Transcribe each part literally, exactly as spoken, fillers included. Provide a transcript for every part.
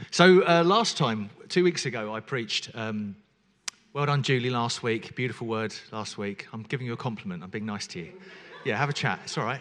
So uh, last time, two weeks ago, I preached. Um, well done, Julie, last week. Beautiful word last week. I'm giving you a compliment. I'm being nice to you. Yeah, have a chat. It's all right.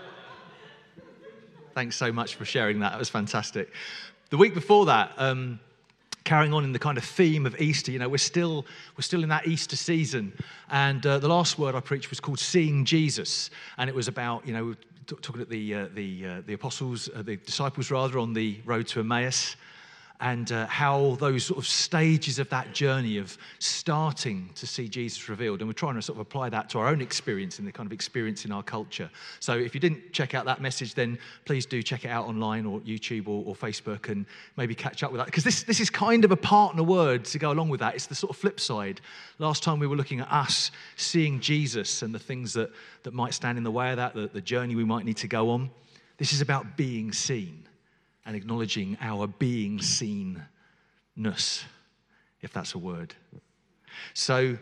Thanks so much for sharing that. That was fantastic. The week before that, um, carrying on in the kind of theme of Easter, you know, we're still we're still in that Easter season. And uh, the last word I preached was called Seeing Jesus. And it was about, you know, t- talking at the uh, the uh, the apostles, uh, the disciples rather, on the road to Emmaus. And uh, how those sort of stages of that journey of starting to see Jesus revealed. And we're trying to sort of apply that to our own experience and the kind of experience in our culture. So if you didn't check out that message, then please do check it out online or YouTube or, or Facebook and maybe catch up with that. Because this, this is kind of a partner word to go along with that. It's the sort of flip side. Last time we were looking at us seeing Jesus and the things that, that might stand in the way of that, the, the journey we might need to go on. This is about being seen. And acknowledging our being seen-ness, if that's a word. So,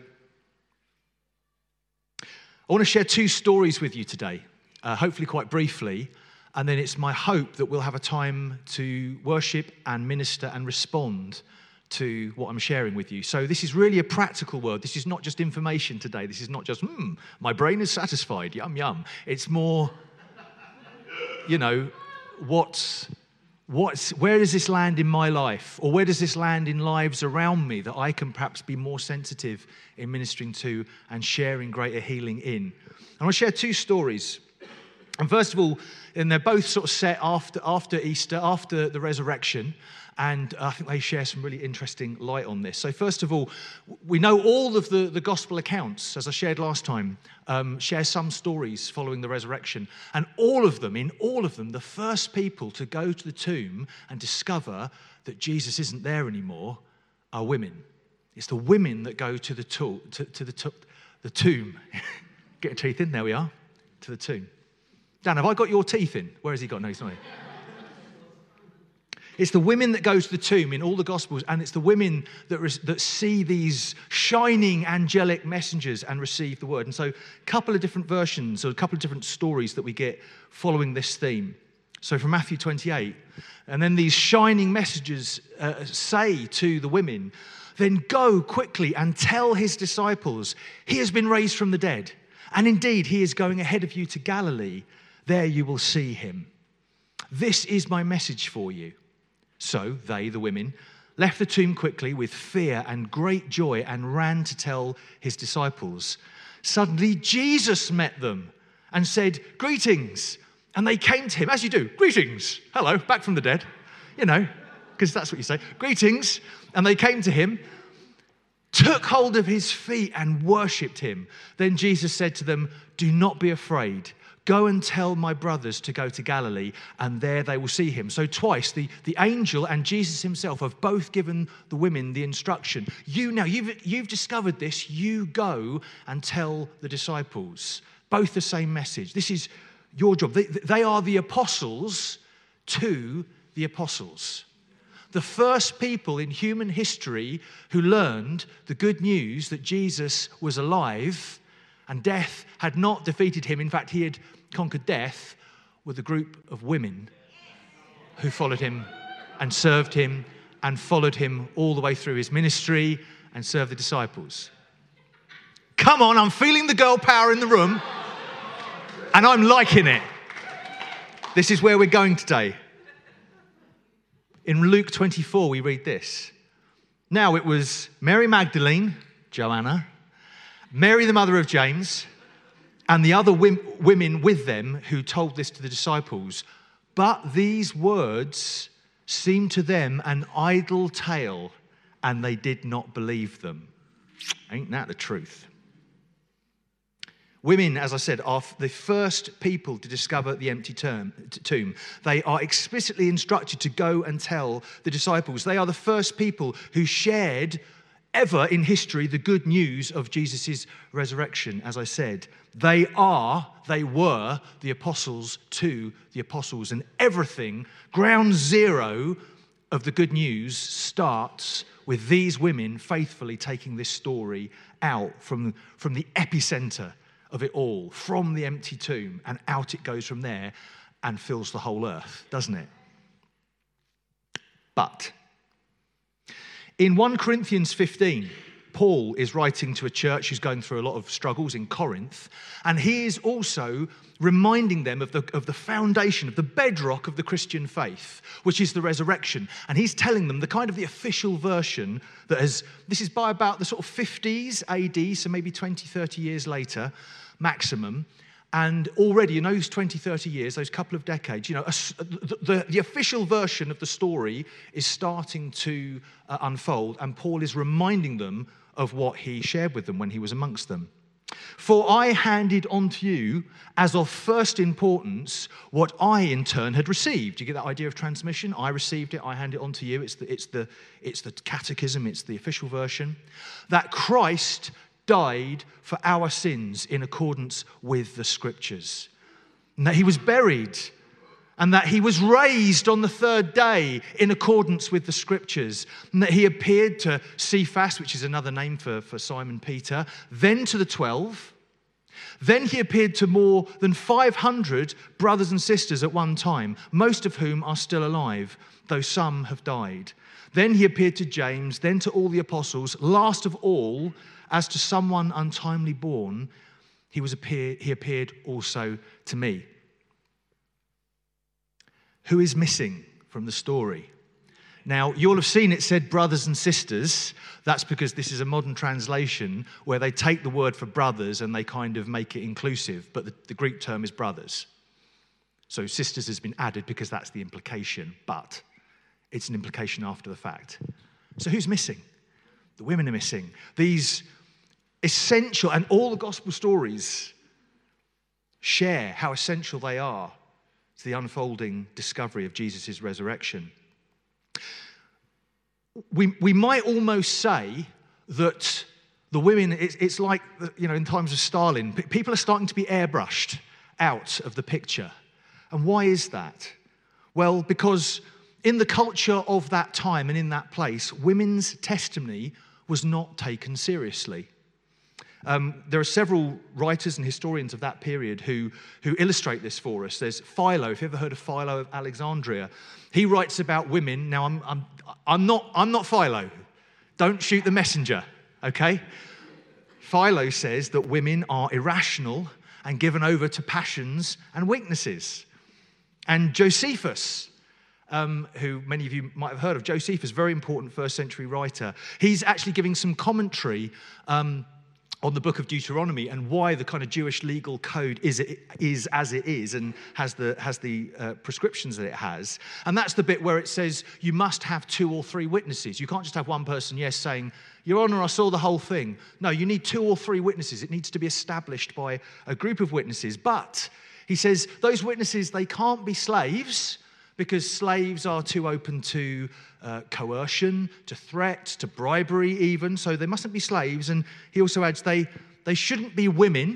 I want to share two stories with you today, uh, hopefully quite briefly, and then it's my hope that we'll have a time to worship and minister and respond to what I'm sharing with you. So this is really a practical word. This is not just information today. This is not just, hmm, my brain is satisfied, yum, yum. It's more, you know, what's... What's, where does this land in my life? Or where does this land in lives around me that I can perhaps be more sensitive in ministering to and sharing greater healing in? I want to share two stories. And first of all, and they're both sort of set after, after Easter, after the resurrection. And I think they share some really interesting light on this. So first of all, we know all of the, the gospel accounts, as I shared last time, um, share some stories following the resurrection. And all of them, in all of them, the first people to go to the tomb and discover that Jesus isn't there anymore are women. It's the women that go to the, to, to, to the, to, the tomb. Get your teeth in, there we are, to the tomb. Dan, have I got your teeth in? Where has he got? No, he's not here. It's the women that go to the tomb in all the Gospels, and it's the women that, res- that see these shining angelic messengers and receive the word. And so a couple of different versions or a couple of different stories that we get following this theme. So from Matthew twenty-eight, and then these shining messengers uh, say to the women, then go quickly and tell his disciples, he has been raised from the dead. And indeed, he is going ahead of you to Galilee. There you will see him. This is my message for you. So they, the women, left the tomb quickly with fear and great joy and ran to tell his disciples. Suddenly Jesus met them and said, greetings. And they came to him, as you do, greetings. Hello, back from the dead. You know, because that's what you say. Greetings. And they came to him, took hold of his feet and worshipped him. Then Jesus said to them, do not be afraid. Go and tell my brothers to go to Galilee, and there they will see him. So twice, the, the angel and Jesus himself have both given the women the instruction. You now, you've, you've discovered this, you go and tell the disciples. Both the same message. This is your job. They, they are the apostles to the apostles. The first people in human history who learned the good news that Jesus was alive and death had not defeated him. In fact, he had conquered death with a group of women who followed him and served him and followed him all the way through his ministry and served the disciples. Come on, I'm feeling the girl power in the room and I'm liking it. This is where we're going today. In Luke twenty-four, we read this. Now it was Mary Magdalene, Joanna, Mary, the mother of James, and the other women with them who told this to the disciples. But these words seemed to them an idle tale, and they did not believe them. Ain't that the truth? Women, as I said, are the first people to discover the empty tomb. They are explicitly instructed to go and tell the disciples. They are the first people who shared ever in history the good news of Jesus' resurrection, as I said. They are, they were the apostles to the apostles. And everything, ground zero of the good news, starts with these women faithfully taking this story out from, from the epicenter of it all, from the empty tomb, and out it goes from there and fills the whole earth, doesn't it? But In First Corinthians fifteen, Paul is writing to a church who's going through a lot of struggles in Corinth, and he is also reminding them of the, of the foundation, of the bedrock of the Christian faith, which is the resurrection. And he's telling them the kind of the official version that has, this is by about the sort of fifties A D, so maybe twenty, thirty years later, maximum. And already in those twenty, thirty years, those couple of decades, you know, a, the, the, the official version of the story is starting to uh, unfold, and Paul is reminding them of what he shared with them when he was amongst them. For I handed on to you as of first importance what I in turn had received. You get that idea of transmission? I received it, I hand it on to you. It's the, it's the, it's the catechism, it's the official version. That Christ died for our sins in accordance with the scriptures. And that he was buried, and that he was raised on the third day in accordance with the scriptures, and that he appeared to Cephas, which is another name for, for Simon Peter, then to the twelve. Then he appeared to more than five hundred brothers and sisters at one time, most of whom are still alive, though some have died. Then he appeared to James, then to all the apostles. Last of all, as to someone untimely born, he was appear, he appeared also to me. Who is missing from the story? Now, you'll have seen it said brothers and sisters. That's because this is a modern translation where they take the word for brothers and they kind of make it inclusive, but the, the Greek term is brothers. So sisters has been added because that's the implication, but it's an implication after the fact. So who's missing? The women are missing. These essential, and all the gospel stories share how essential they are to the unfolding discovery of Jesus' resurrection. We, we might almost say that the women, it's, it's like, you know, in times of Stalin, people are starting to be airbrushed out of the picture. And why is that? Well, because in the culture of that time and in that place, women's testimony was not taken seriously. Um, there are several writers and historians of that period who, who illustrate this for us. There's Philo, if you ever heard of Philo of Alexandria. He writes about women. Now, I'm, I'm, I'm, not, I'm not Philo. Don't shoot the messenger, okay? Philo says that women are irrational and given over to passions and weaknesses. And Josephus, Um, who many of you might have heard of, Josephus, very important first century writer. He's actually giving some commentary um, on the book of Deuteronomy and why the kind of Jewish legal code is, is as it is and has the, has the uh, prescriptions that it has. And that's the bit where it says you must have two or three witnesses. You can't just have one person, yes, saying, Your Honor, I saw the whole thing. No, you need two or three witnesses. It needs to be established by a group of witnesses. But he says those witnesses, they can't be slaves, because slaves are too open to uh, coercion, to threat, to bribery even, so they mustn't be slaves. And he also adds they, they shouldn't be women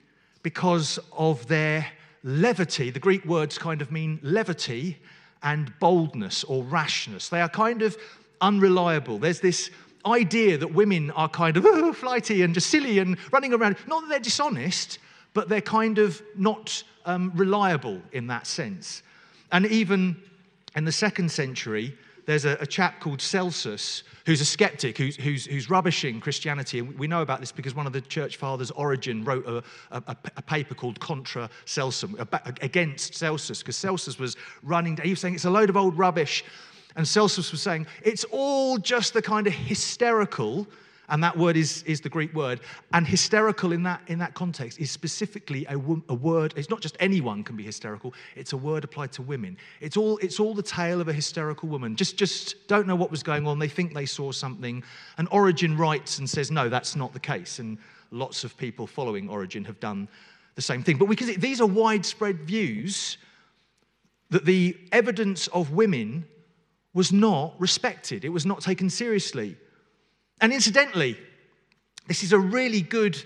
because of their levity. The Greek words kind of mean levity and boldness or rashness. They are kind of unreliable. There's this idea that women are kind of oh, flighty and just silly and running around. Not that they're dishonest, but they're kind of not um, reliable in that sense. And even in the second century, there's a, a chap called Celsus, who's a skeptic, who's, who's, who's rubbishing Christianity. And we know about this because one of the church fathers, Origen, wrote a, a, a paper called Contra Celsum, against Celsus, because Celsus was running, he was saying it's a load of old rubbish. And Celsus was saying it's all just the kind of hysterical, and that word is, is the Greek word, and hysterical in that in that context is specifically a, a word. It's not just anyone can be hysterical. It's a word applied to women. It's all it's all the tale of a hysterical woman. Just just don't know what was going on. They think they saw something. And Origen writes and says, no, that's not the case. And lots of people following Origen have done the same thing. But because it, these are widespread views that the evidence of women was not respected. It was not taken seriously. And incidentally, this is a really good,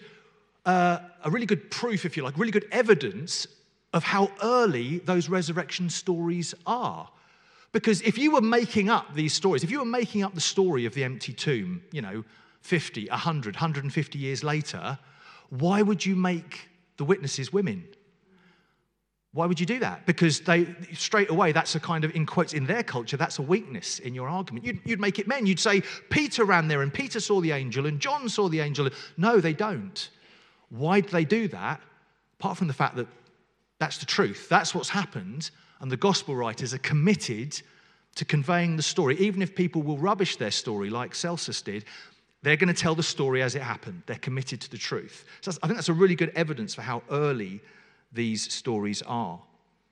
uh, a really good proof, if you like, really good evidence of how early those resurrection stories are. Because if you were making up these stories, if you were making up the story of the empty tomb, you know, fifty, one hundred, one hundred fifty years later, why would you make the witnesses women? Why would you do that? Because they straight away, that's a kind of, in quotes, in their culture, that's a weakness in your argument. You'd, you'd make it men. You'd say, Peter ran there and Peter saw the angel and John saw the angel. No, they don't. Why do they do that? Apart from the fact that that's the truth. That's what's happened. And the gospel writers are committed to conveying the story. Even if people will rubbish their story like Celsus did, they're going to tell the story as it happened. They're committed to the truth. So I think that's a really good evidence for how early these stories are.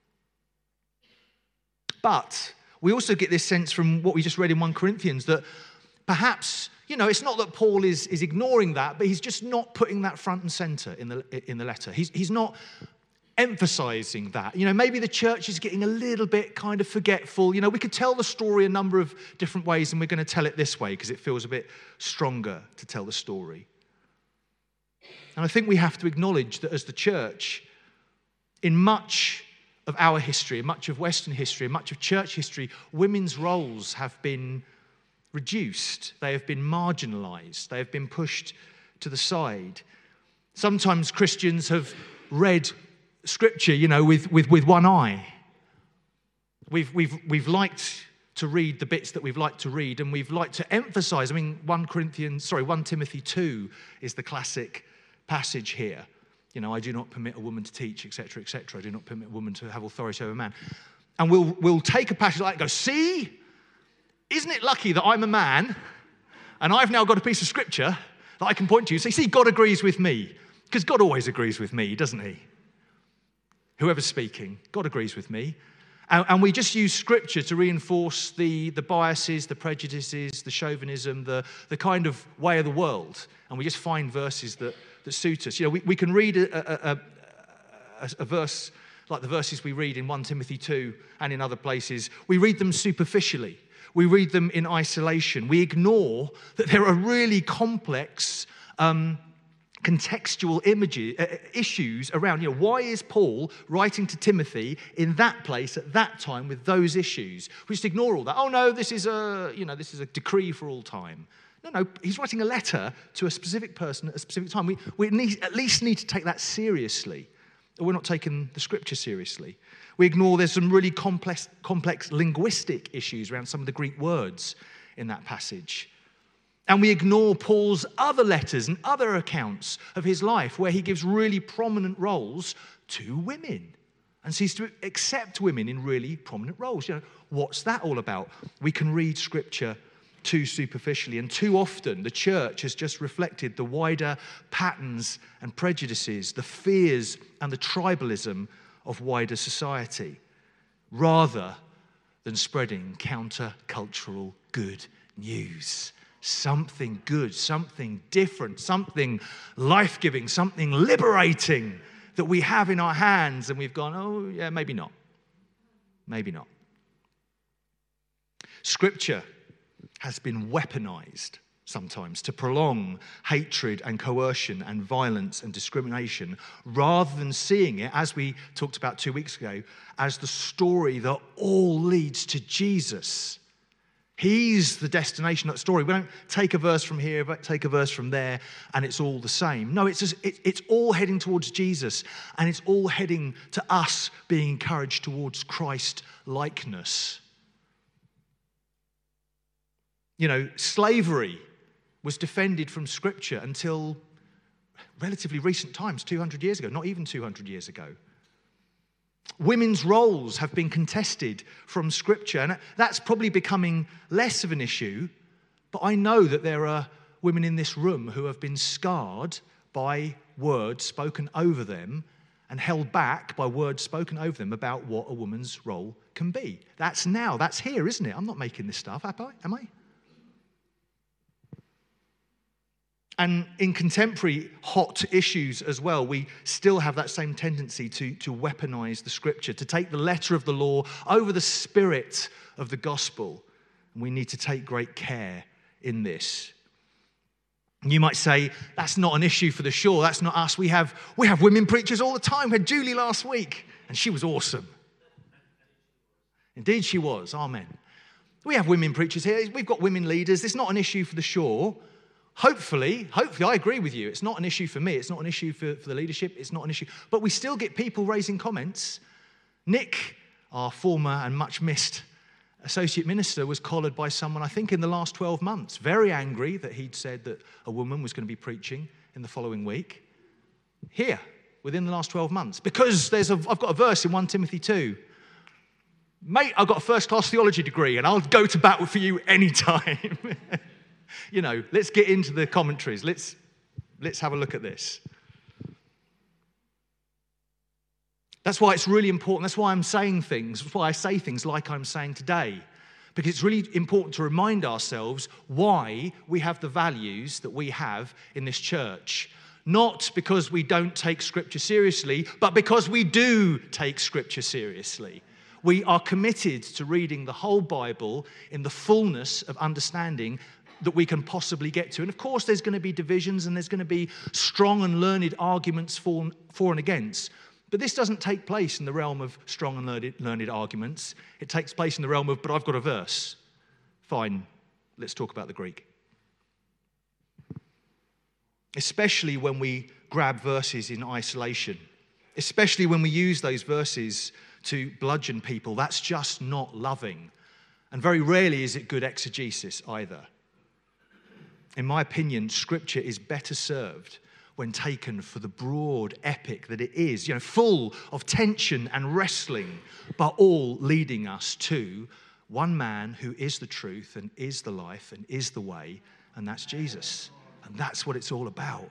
But we also get this sense from what we just read in First Corinthians that perhaps, you know, it's not that Paul is, is ignoring that, but he's just not putting that front and center in the, in the letter. He's, he's not emphasizing that. You know, maybe the church is getting a little bit kind of forgetful. You know, we could tell the story a number of different ways, and we're going to tell it this way because it feels a bit stronger to tell the story. And I think we have to acknowledge that as the church, in much of our history, much of Western history, much of church history, women's roles have been reduced. They have been marginalized. They have been pushed to the side. Sometimes Christians have read Scripture, you know, with, with, with one eye. We've, we've, we've liked to read the bits that we've liked to read, and we've liked to emphasize. I mean, First Corinthians, sorry, First Timothy two is the classic passage here. You know, I do not permit a woman to teach, et cetera, et cetera. I do not permit a woman to have authority over a man. And we'll, we'll take a passage like that and go, see, isn't it lucky that I'm a man and I've now got a piece of Scripture that I can point to? Say, see, God agrees with me. Because God always agrees with me, doesn't he? Whoever's speaking, God agrees with me. And, and we just use Scripture to reinforce the, the biases, the prejudices, the chauvinism, the, the kind of way of the world. And we just find verses that, that suit us. You know, we, we can read a, a, a, a verse like the verses we read in First Timothy two and in other places. We read them superficially. We read them in isolation. We ignore that there are really complex um contextual images, uh, issues around, you know, why is Paul writing to Timothy in that place at that time with those issues? We just ignore all that. Oh no, this is a, you know, this is a decree for all time. No, no, he's writing a letter to a specific person at a specific time. We, we need, at least need to take that seriously, or we're not taking the Scripture seriously. We ignore there's some really complex, complex linguistic issues around some of the Greek words in that passage. And we ignore Paul's other letters and other accounts of his life where he gives really prominent roles to women and seems to accept women in really prominent roles. You know, what's that all about? We can read Scripture too superficially, and too often the church has just reflected the wider patterns and prejudices, the fears and the tribalism of wider society, rather than spreading counter-cultural good news. Something good, something different, something life-giving, something liberating that we have in our hands, and we've gone, oh, yeah, maybe not. Maybe not. Scripture has been weaponized sometimes to prolong hatred and coercion and violence and discrimination, rather than seeing it, as we talked about two weeks ago, as the story that all leads to Jesus. He's the destination of that story. We don't take a verse from here, but take a verse from there, and it's all the same. No, it's just, it, it's all heading towards Jesus, and it's all heading to us being encouraged towards Christ-likeness. You know, slavery was defended from Scripture until relatively recent times, two hundred years ago, not even two hundred years ago. Women's roles have been contested from Scripture, and that's probably becoming less of an issue, but I know that there are women in this room who have been scarred by words spoken over them and held back by words spoken over them about what a woman's role can be. That's now, that's here, isn't it? I'm not making this stuff up, am I? And in contemporary hot issues as well, we still have that same tendency to, to weaponize the Scripture, to take the letter of the law over the spirit of the gospel. And we need to take great care in this. You might say, that's not an issue for the Shore. That's not us. We have, we have women preachers all the time. We had Julie last week, and she was awesome. Indeed she was. Amen. We have women preachers here. We've got women leaders. It's not an issue for the Shore. Hopefully, hopefully, I agree with you. It's not an issue for me. It's not an issue for, for the leadership. It's not an issue. But we still get people raising comments Nick, our former and much missed associate minister, was collared by someone, I think, in the last twelve months, very angry that he'd said that a woman was going to be preaching in the following week. Here, within the last twelve months. Because there's a, I've got a verse in First Timothy two. Mate, I've got a first-class theology degree, and I'll go to battle for you anytime. You know, let's get into the commentaries. Let's, let's have a look at this. That's why it's really important. That's why I'm saying things. That's why I say things like I'm saying today. Because it's really important to remind ourselves why we have the values that we have in this church. Not because we don't take Scripture seriously, but because we do take Scripture seriously. We are committed to reading the whole Bible in the fullness of understanding that we can possibly get to. And of course, there's going to be divisions and there's going to be strong and learned arguments for, for and against. But this doesn't take place in the realm of strong and learned, learned arguments. It takes place in the realm of, but I've got a verse. Fine, let's talk about the Greek. Especially when we grab verses in isolation. Especially when we use those verses to bludgeon people. That's just not loving. And very rarely is it good exegesis either. In my opinion, Scripture is better served when taken for the broad epic that it is, you know, full of tension and wrestling, but all leading us to one man who is the truth and is the life and is the way, and that's Jesus. And that's what it's all about.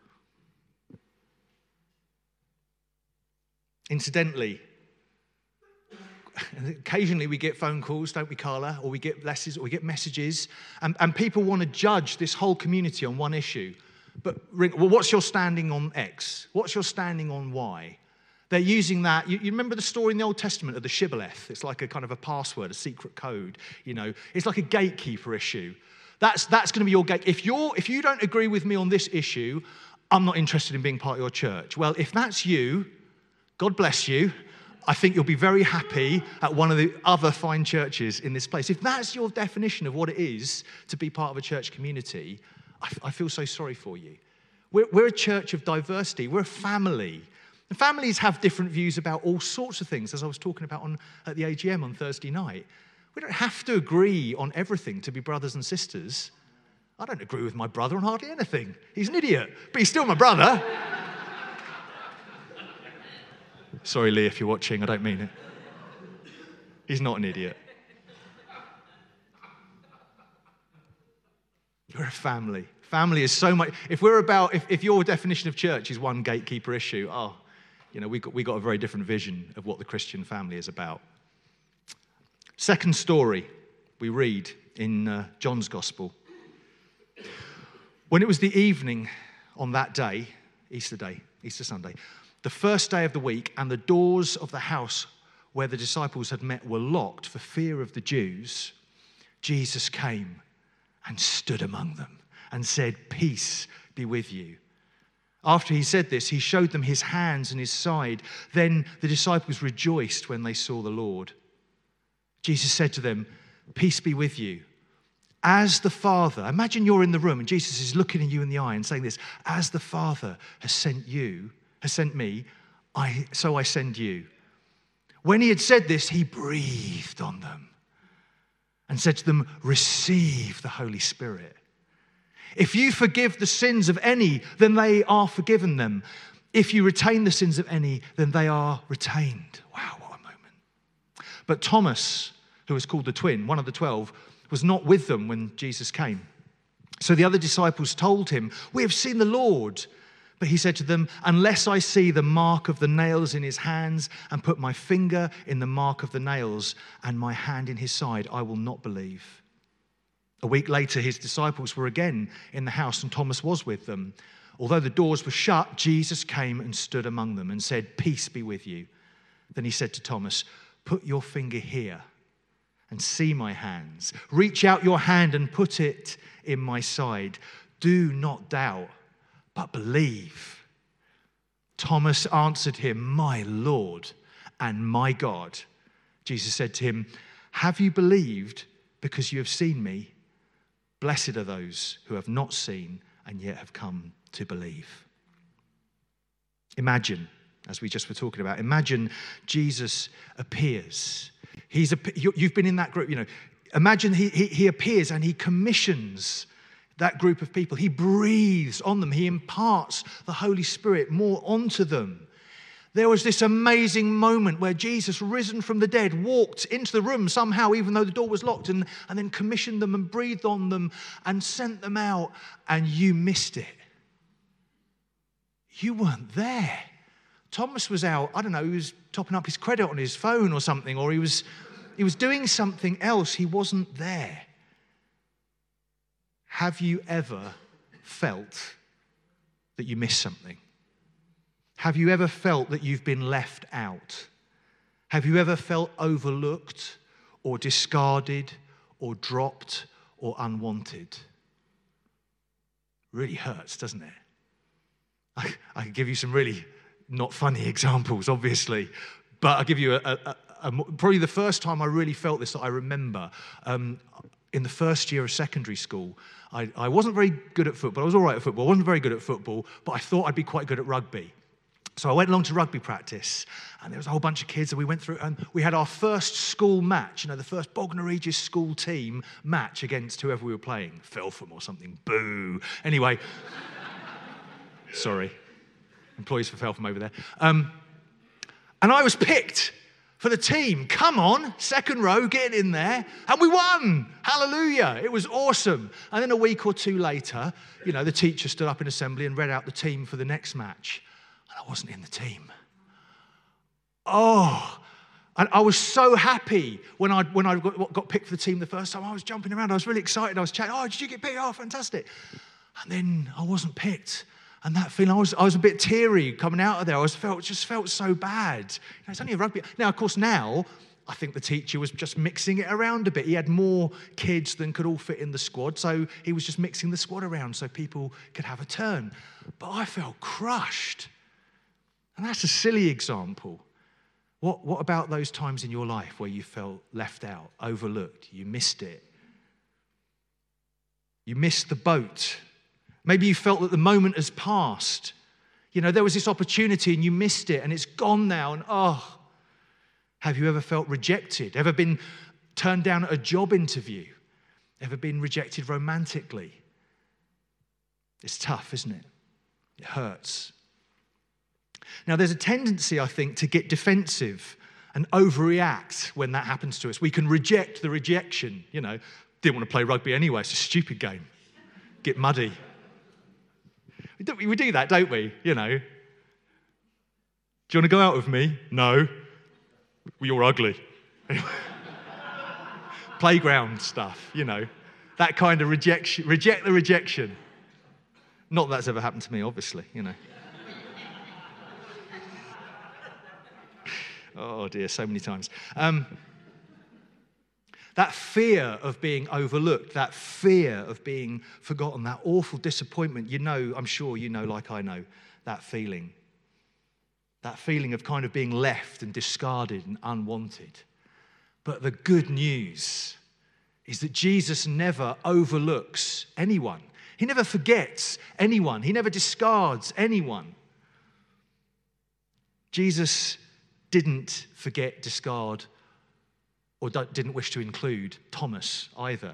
Incidentally, occasionally we get phone calls, don't we, Carla? Or we get letters, or we get messages, and, and people want to judge this whole community on one issue. But, well, what's your standing on X? What's your standing on Y? They're using that. You, you remember the story in the Old Testament of the shibboleth? It's like a kind of a password, a secret code. You know, it's like a gatekeeper issue. That's that's going to be your gate. If you're if you don't agree with me on this issue, I'm not interested in being part of your church. Well, if that's you, God bless you. I think you'll be very happy at one of the other fine churches in this place. If that's your definition of what it is to be part of a church community, I, f- I feel so sorry for you. We're, we're a church of diversity. We're a family. And families have different views about all sorts of things, as I was talking about on, at the A G M on Thursday night. We don't have to agree on everything to be brothers and sisters. I don't agree with my brother on hardly anything. He's an idiot, but he's still my brother. Sorry, Lee, if you're watching, I don't mean it. He's not an idiot. We're a family. Family is so much. If we're about, if, if your definition of church is one gatekeeper issue, oh, you know, we got we got a very different vision of what the Christian family is about. Second story we read in uh, John's Gospel. When it was the evening on that day, Easter Day, Easter Sunday, the first day of the week, and the doors of the house where the disciples had met were locked for fear of the Jews, Jesus came and stood among them and said, "Peace be with you." After he said this, he showed them his hands and his side. Then the disciples rejoiced when they saw the Lord. Jesus said to them, "Peace be with you. As the Father," imagine you're in the room and Jesus is looking at you in the eye and saying this, "As the Father has sent you, has sent me, I, so I send you." When he had said this, he breathed on them and said to them, "Receive the Holy Spirit. If you forgive the sins of any, then they are forgiven them. If you retain the sins of any, then they are retained." Wow, what a moment. But Thomas, who was called the twin, one of the twelve, was not with them when Jesus came. So the other disciples told him, "We have seen the Lord." But he said to them, "Unless I see the mark of the nails in his hands and put my finger in the mark of the nails and my hand in his side, I will not believe." A week later, his disciples were again in the house and Thomas was with them. Although the doors were shut, Jesus came and stood among them and said, "Peace be with you." Then he said to Thomas, "Put your finger here and see my hands. Reach out your hand and put it in my side. Do not doubt, but believe." Thomas answered him, "My Lord and my God." Jesus said to him, "Have you believed because you have seen me? Blessed are those who have not seen and yet have come to believe." Imagine, as we just were talking about. Imagine Jesus appears. He's a, you've been in that group, you know. Imagine he, he, he appears and he commissions that group of people. He breathes on them. He imparts the Holy Spirit more onto them. There was this amazing moment where Jesus, risen from the dead, walked into the room somehow, even though the door was locked, and, and then commissioned them and breathed on them and sent them out, and you missed it. You weren't there. Thomas was out, I don't know, he was topping up his credit on his phone or something, or he was, he was doing something else. He wasn't there. Have you ever felt that you missed something? Have you ever felt that you've been left out? Have you ever felt overlooked or discarded or dropped or unwanted? Really hurts, doesn't it? I, I could give you some really not funny examples, obviously, but I'll give you a, a, a, a probably the first time I really felt this that I remember. Um, in the first year of secondary school, I, I wasn't very good at football. I was all right at football. I wasn't very good at football, but I thought I'd be quite good at rugby. So I went along to rugby practice, and there was a whole bunch of kids, and we went through, and we had our first school match, you know, the first Bognor Regis school team match against whoever we were playing, Feltham or something, boo. Anyway, sorry, employees for Feltham over there. Um, and I was picked for the team. Come on, second row, get in there. And we won. Hallelujah. It was awesome. And then a week or two later, you know, the teacher stood up in assembly and read out the team for the next match. And I wasn't in the team. Oh, and I was so happy when I when I got, got picked for the team the first time. I was jumping around. I was really excited. I was chatting, oh, did you get picked? Oh, fantastic. And then I wasn't picked. And that feeling, I was I was a bit teary coming out of there. I was felt just felt so bad. You know, it's only a rugby. Now, of course, now I think the teacher was just mixing it around a bit. He had more kids than could all fit in the squad, so he was just mixing the squad around so people could have a turn. But I felt crushed. And that's a silly example. What, what about those times in your life where you felt left out, overlooked, you missed it? You missed the boat. Maybe you felt that the moment has passed. You know, there was this opportunity and you missed it and it's gone now. And oh, have you ever felt rejected? Ever been turned down at a job interview? Ever been rejected romantically? It's tough, isn't it? It hurts. Now, there's a tendency, I think, to get defensive and overreact when that happens to us. We can reject the rejection. You know, didn't want to play rugby anyway. It's a stupid game. Get muddy. We do, we do that, don't we? You know. Do you want to go out with me? No. Well, you're ugly. Playground stuff, you know. That kind of rejection. Reject the rejection. Not that that's ever happened to me, obviously, you know. Oh dear, so many times. Um, that fear of being overlooked, that fear of being forgotten, that awful disappointment, you know, I'm sure you know like I know, that feeling. That feeling of kind of being left and discarded and unwanted. But the good news is that Jesus never overlooks anyone. He never forgets anyone. He never discards anyone. Jesus didn't forget, discard, or didn't wish to include Thomas either.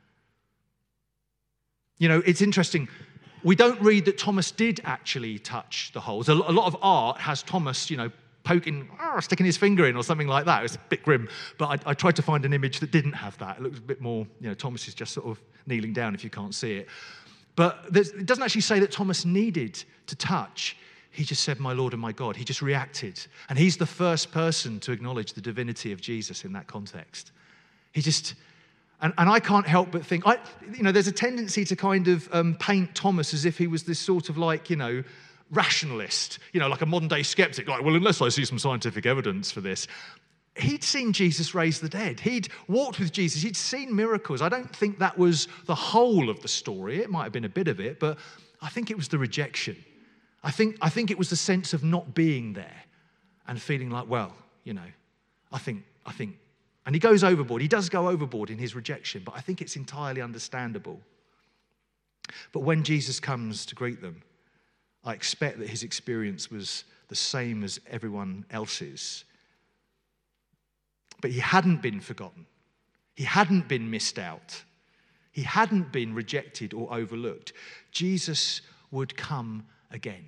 You know, it's interesting. We don't read that Thomas did actually touch the holes. A lot of art has Thomas, you know, poking, oh, sticking his finger in or something like that. It was a bit grim. But I, I tried to find an image that didn't have that. It looks a bit more, you know, Thomas is just sort of kneeling down if you can't see it. But it doesn't actually say that Thomas needed to touch. He just said, my Lord and my God. He just reacted. And he's the first person to acknowledge the divinity of Jesus in that context. He just, and, and I can't help but think, I, you know, there's a tendency to kind of um, paint Thomas as if he was this sort of like, you know, rationalist, you know, like a modern day skeptic, like, well, unless I see some scientific evidence for this. He'd seen Jesus raise the dead. He'd walked with Jesus. He'd seen miracles. I don't think that was the whole of the story. It might have been a bit of it, but I think it was the rejection. I think, I think it was the sense of not being there and feeling like, well, you know, I think, I think, and he goes overboard. He does go overboard in his rejection, but I think it's entirely understandable. But when Jesus comes to greet them, I expect that his experience was the same as everyone else's. But he hadn't been forgotten. He hadn't been missed out. He hadn't been rejected or overlooked. Jesus would come again.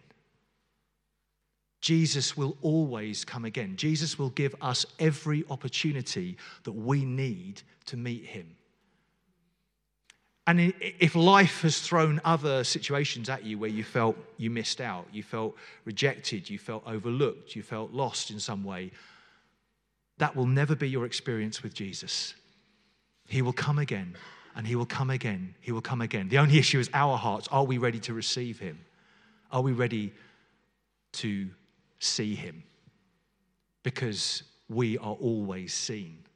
Jesus will always come again. Jesus will give us every opportunity that we need to meet him. And if life has thrown other situations at you where you felt you missed out, you felt rejected, you felt overlooked, you felt lost in some way, that will never be your experience with Jesus. He will come again, and he will come again, he will come again. The only issue is our hearts. Are we ready to receive him? Are we ready to see him? Because we are always seen.